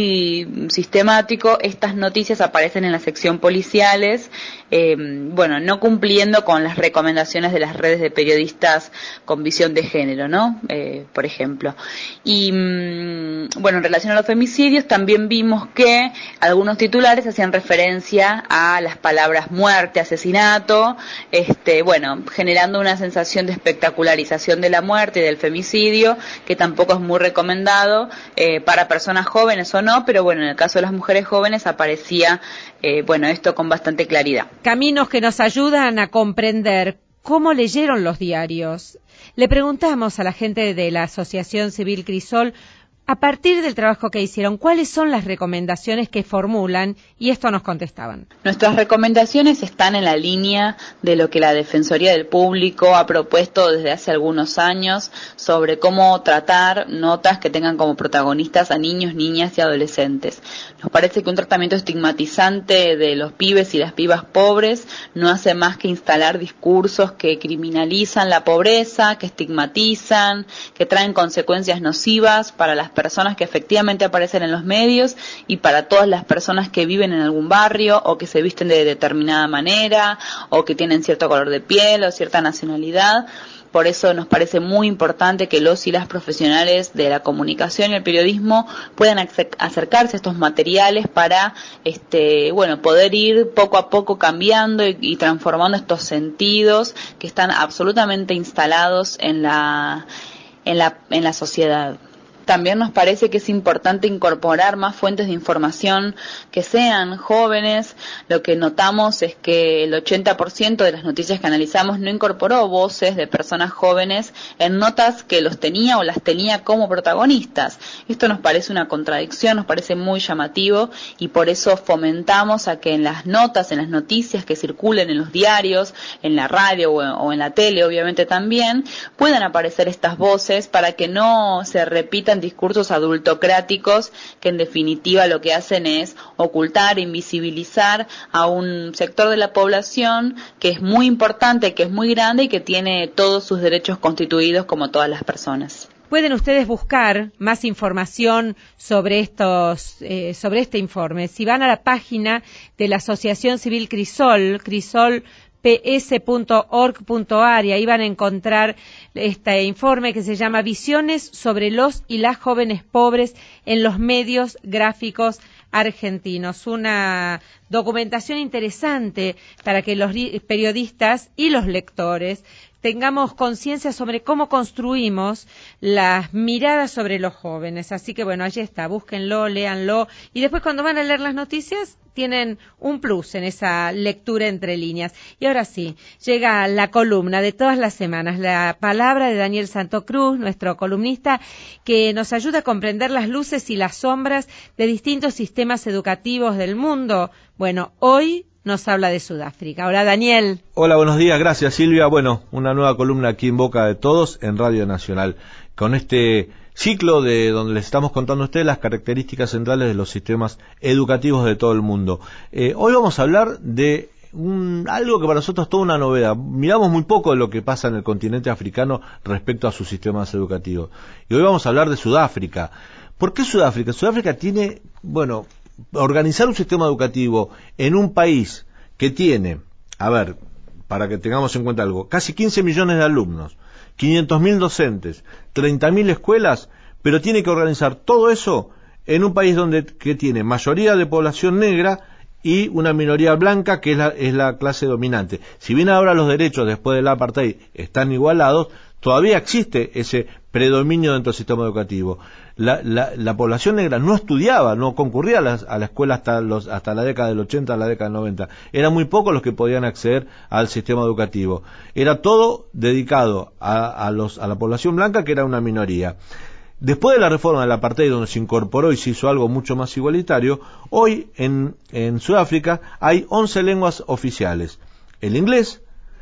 S4: muy sistemático, estas noticias aparecen en la sección policiales, eh, bueno, no cumpliendo con las recomendaciones de las redes de periodistas con visión de género, ¿no? Eh, por ejemplo. Y, mmm, bueno, en relación a los femicidios, también vimos que algunos titulares hacían referencia a las palabras muerte, asesinato, este, bueno, generando una sensación de espectacularización de la muerte y del femicidio, que tampoco es muy recomendado eh, para personas jóvenes o no, pero bueno, en el caso de las mujeres jóvenes aparecía, eh, bueno, esto con bastante claridad.
S1: Caminos que nos ayudan a comprender cómo leyeron los diarios. Le preguntamos a la gente de la Asociación Civil Crisol, a partir del trabajo que hicieron, ¿cuáles son las recomendaciones que formulan? Y esto nos contestaban.
S4: Nuestras recomendaciones están en la línea de lo que la Defensoría del Público ha propuesto desde hace algunos años sobre cómo tratar notas que tengan como protagonistas a niños, niñas y adolescentes. Nos parece que un tratamiento estigmatizante de los pibes y las pibas pobres no hace más que instalar discursos que criminalizan la pobreza, que estigmatizan, que traen consecuencias nocivas para las personas que efectivamente aparecen en los medios y para todas las personas que viven en algún barrio o que se visten de determinada manera o que tienen cierto color de piel o cierta nacionalidad. Por eso nos parece muy importante que los y las profesionales de la comunicación y el periodismo puedan acercarse a estos materiales para, este, bueno, poder ir poco a poco cambiando y, y transformando estos sentidos que están absolutamente instalados en la, en la, en la sociedad. También nos parece que es importante incorporar más fuentes de información que sean jóvenes. Lo que notamos es que el ochenta por ciento de las noticias que analizamos no incorporó voces de personas jóvenes en notas que los tenía o las tenía como protagonistas. Esto nos parece una contradicción, nos parece muy llamativo y por eso fomentamos a que en las notas, en las noticias que circulen en los diarios, en la radio o en la tele obviamente también, puedan aparecer estas voces para que no se repitan discursos adultocráticos que en definitiva lo que hacen es ocultar, invisibilizar a un sector de la población que es muy importante, que es muy grande y que tiene todos sus derechos constituidos como todas las personas.
S1: Pueden ustedes buscar más información sobre estos, eh, sobre este informe. Si van a la página de la Asociación Civil Crisol, Crisol p s punto org punto a r, y ahí van a encontrar este informe que se llama Visiones sobre los y las jóvenes pobres en los medios gráficos argentinos. Una documentación interesante para que los periodistas y los lectores tengamos conciencia sobre cómo construimos las miradas sobre los jóvenes. Así que bueno, allí está, búsquenlo, léanlo, y después cuando van a leer las noticias tienen un plus en esa lectura entre líneas. Y ahora sí, llega la columna de todas las semanas, la palabra de Daniel Santocruz, nuestro columnista, que nos ayuda a comprender las luces y las sombras de distintos sistemas educativos del mundo. Bueno, hoy nos habla de Sudáfrica. Hola, Daniel.
S5: Hola, buenos días. Gracias, Silvia. Bueno, una nueva columna aquí en Boca de Todos, en Radio Nacional, con este ciclo de donde les estamos contando a ustedes las características centrales de los sistemas educativos de todo el mundo. Eh, hoy vamos a hablar de un, algo que para nosotros es toda una novedad. Miramos muy poco de lo que pasa en el continente africano respecto a sus sistemas educativos. Y hoy vamos a hablar de Sudáfrica. ¿Por qué Sudáfrica? Sudáfrica tiene, bueno, organizar un sistema educativo en un país que tiene, a ver, para que tengamos en cuenta algo, casi quince millones de alumnos, quinientos mil docentes, treinta mil escuelas, pero tiene que organizar todo eso en un país donde que tiene mayoría de población negra y una minoría blanca que es la, es la clase dominante. Si bien ahora los derechos después del apartheid están igualados, todavía existe ese predominio dentro del sistema educativo. La, la, la población negra no estudiaba, no concurría a la, a la escuela hasta, los, hasta la década del ochenta, a la década del noventa. Eran muy pocos los que podían acceder al sistema educativo. Era todo dedicado a, a, los, a la población blanca, que era una minoría. Después de la reforma del apartheid, donde se incorporó y se hizo algo mucho más igualitario, hoy en, en Sudáfrica hay once lenguas oficiales. El inglés,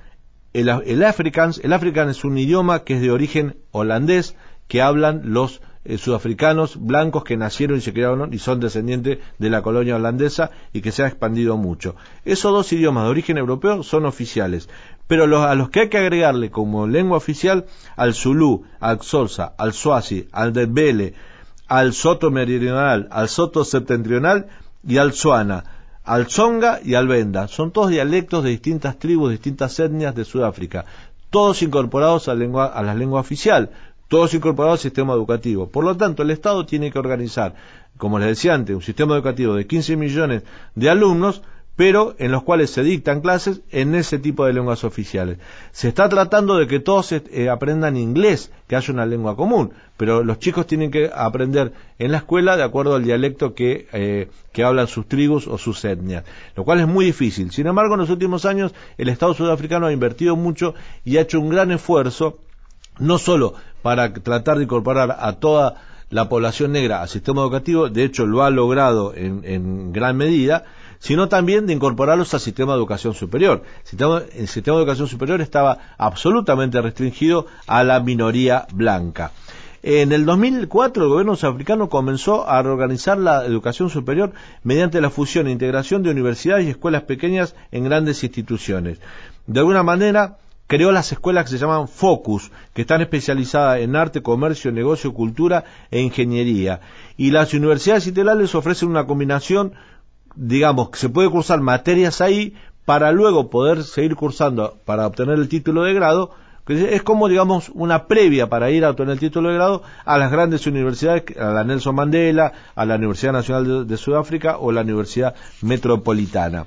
S5: el, el Afrikaans, el Afrikaans es un idioma que es de origen holandés, que hablan los eh, sudafricanos blancos que nacieron y se criaron y son descendientes de la colonia holandesa y que se ha expandido mucho. Esos dos idiomas de origen europeo son oficiales, pero los, a los que hay que agregarle como lengua oficial al Zulú, al Xhosa, al Swazi, al Ndebele, al Soto meridional, al Soto septentrional y al Tswana, al Tsonga y al Venda. Son todos dialectos de distintas tribus, distintas etnias de Sudáfrica, todos incorporados a, lengua, a la lengua oficial, todos incorporados al sistema educativo. Por lo tanto, el Estado tiene que organizar, como les decía antes, un sistema educativo de quince millones de alumnos, pero en los cuales se dictan clases en ese tipo de lenguas oficiales. Se está tratando de que todos eh, aprendan inglés, que haya una lengua común, pero los chicos tienen que aprender en la escuela de acuerdo al dialecto que, eh, que hablan sus tribus o sus etnias, lo cual es muy difícil. Sin embargo, en los últimos años el Estado sudafricano ha invertido mucho y ha hecho un gran esfuerzo, no solo para tratar de incorporar a toda la población negra al sistema educativo, de hecho lo ha logrado en, en gran medida, sino también de incorporarlos al sistema de educación superior. El sistema, el sistema de educación superior estaba absolutamente restringido a la minoría blanca. En el dos mil cuatro el gobierno sudafricano comenzó a reorganizar la educación superior mediante la fusión e integración de universidades y escuelas pequeñas en grandes instituciones. De alguna manera creó las escuelas que se llaman Focus, que están especializadas en arte, comercio, negocio, cultura e ingeniería. Y las universidades integrales ofrecen una combinación, digamos, que se puede cursar materias ahí para luego poder seguir cursando para obtener el título de grado, que es como, digamos, una previa para ir a obtener el título de grado a las grandes universidades, a la Nelson Mandela, a la Universidad Nacional de, de Sudáfrica o la Universidad Metropolitana.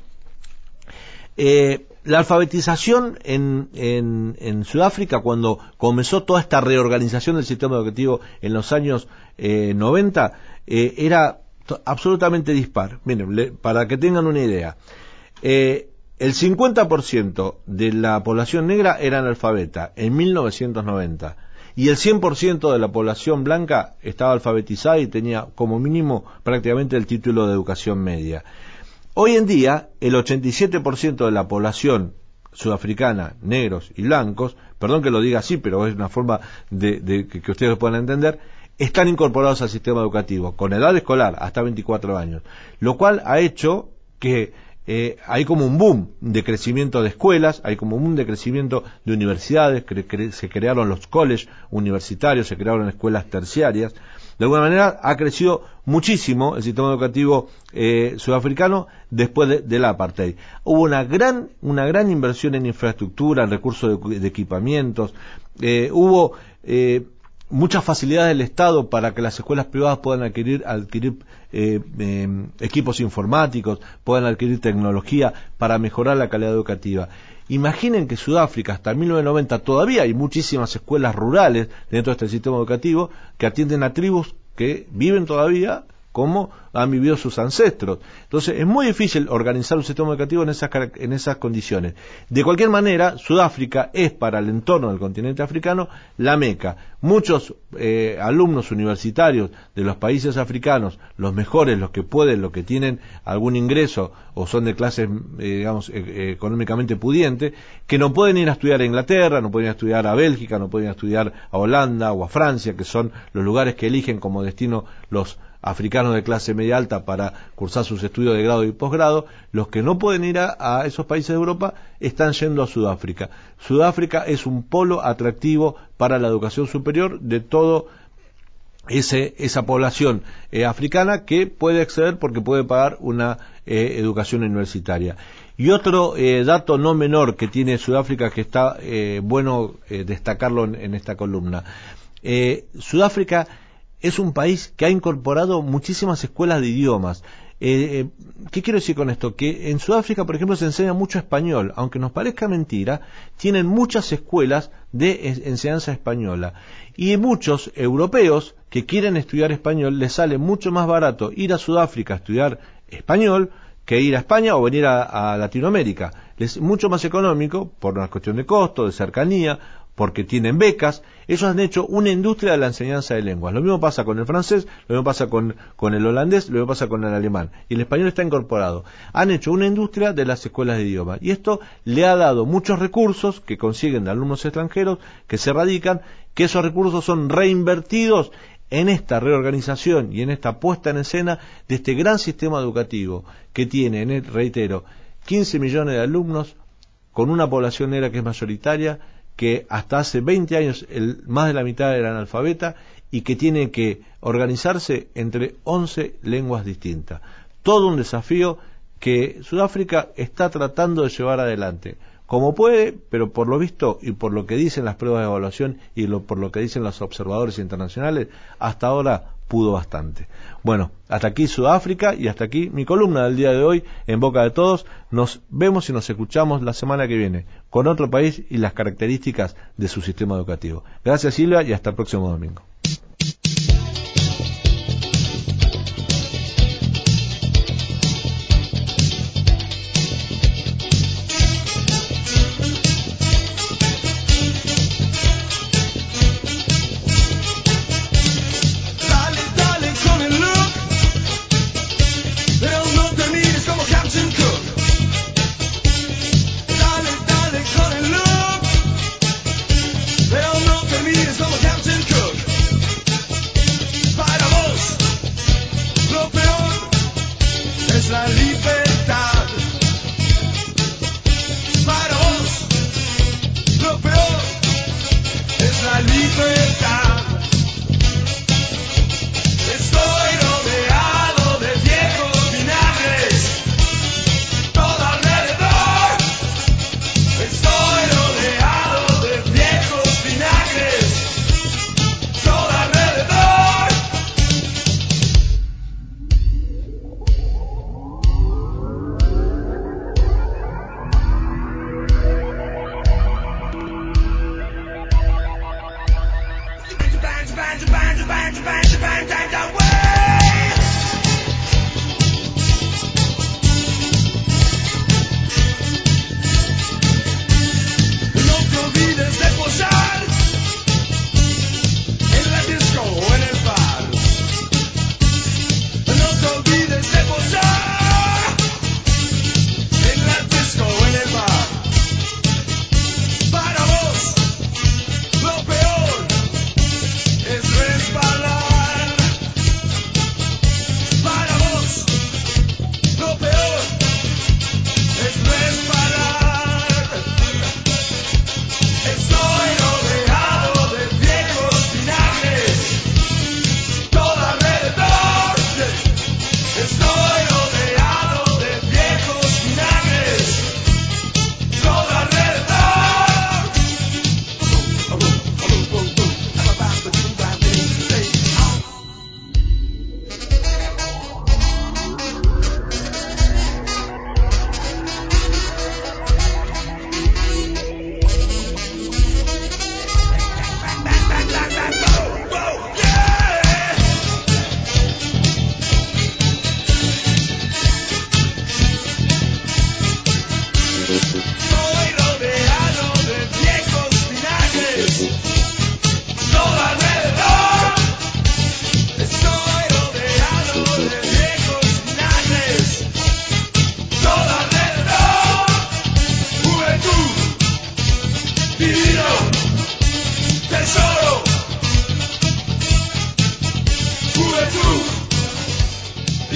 S5: Eh, la alfabetización en, en, en Sudáfrica, cuando comenzó toda esta reorganización del sistema educativo en los años eh, noventa, eh, era absolutamente dispar. Miren, le, para que tengan una idea, eh, el cincuenta por ciento de la población negra era analfabeta en mil novecientos noventa y el cien por ciento de la población blanca estaba alfabetizada y tenía como mínimo prácticamente el título de educación media. Hoy en día, el ochenta y siete por ciento de la población sudafricana, negros y blancos, perdón que lo diga así, pero es una forma de, de que, que ustedes puedan entender, están incorporados al sistema educativo, con edad escolar, hasta veinticuatro años, lo cual ha hecho que eh, hay como un boom de crecimiento de escuelas, hay como un boom de crecimiento de universidades, cre cre se crearon los colleges universitarios, se crearon escuelas terciarias. De alguna manera ha crecido muchísimo el sistema educativo eh, sudafricano después de, del apartheid. Hubo una gran, una gran inversión en infraestructura, en recursos de, de equipamientos, eh, hubo eh, muchas facilidades del Estado para que las escuelas privadas puedan adquirir, adquirir eh, eh, equipos informáticos, puedan adquirir tecnología para mejorar la calidad educativa. Imaginen que Sudáfrica hasta mil novecientos noventa todavía hay muchísimas escuelas rurales dentro de este sistema educativo que atienden a tribus que viven todavía como han vivido sus ancestros. Entonces es muy difícil organizar un sistema educativo en esas, en esas condiciones. De cualquier manera, Sudáfrica es para el entorno del continente africano la meca. Muchos eh, alumnos universitarios de los países africanos, los mejores, los que pueden, los que tienen algún ingreso o son de clases, eh, digamos, eh, económicamente pudiente, que no pueden ir a estudiar a Inglaterra, no pueden ir a estudiar a Bélgica, no pueden ir a estudiar a Holanda o a Francia, que son los lugares que eligen como destino los africanos de clase media media alta para cursar sus estudios de grado y posgrado. Los que no pueden ir a, a esos países de Europa están yendo a Sudáfrica. Sudáfrica es un polo atractivo para la educación superior de todo ese, esa población eh, africana que puede acceder porque puede pagar una eh, educación universitaria. Y otro eh, dato no menor que tiene Sudáfrica, que está eh, bueno eh, destacarlo en, en esta columna. Eh, Sudáfrica es un país que ha incorporado muchísimas escuelas de idiomas. Eh, eh, ¿Qué quiero decir con esto? Que en Sudáfrica, por ejemplo, se enseña mucho español. Aunque nos parezca mentira, tienen muchas escuelas de es, enseñanza española. Y muchos europeos que quieren estudiar español, les sale mucho más barato ir a Sudáfrica a estudiar español que ir a España o venir a, a Latinoamérica. Es mucho más económico por una cuestión de costo, de cercanía, porque tienen becas. Ellos han hecho una industria de la enseñanza de lenguas. Lo mismo pasa con el francés, lo mismo pasa con, con el holandés, lo mismo pasa con el alemán. Y el español está incorporado. Han hecho una industria de las escuelas de idioma. Y esto le ha dado muchos recursos que consiguen de alumnos extranjeros, que se radican, que esos recursos son reinvertidos en esta reorganización y en esta puesta en escena de este gran sistema educativo que tiene, reitero, quince millones de alumnos, con una población negra que es mayoritaria, que hasta hace veinte años el, más de la mitad era analfabeta y que tiene que organizarse entre once lenguas distintas. Todo un desafío que Sudáfrica está tratando de llevar adelante, como puede, pero por lo visto y por lo que dicen las pruebas de evaluación y lo, por lo que dicen los observadores internacionales, hasta ahora pudo bastante. Bueno, hasta aquí Sudáfrica y hasta aquí mi columna del día de hoy en Boca de Todos. Nos vemos y nos escuchamos la semana que viene con otro país y las características de su sistema educativo. Gracias, Silvia, y hasta el próximo domingo.
S6: Pero no termines como Captain Cook.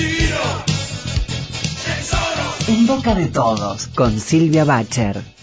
S2: En boca de todos, con Silvia Bacher.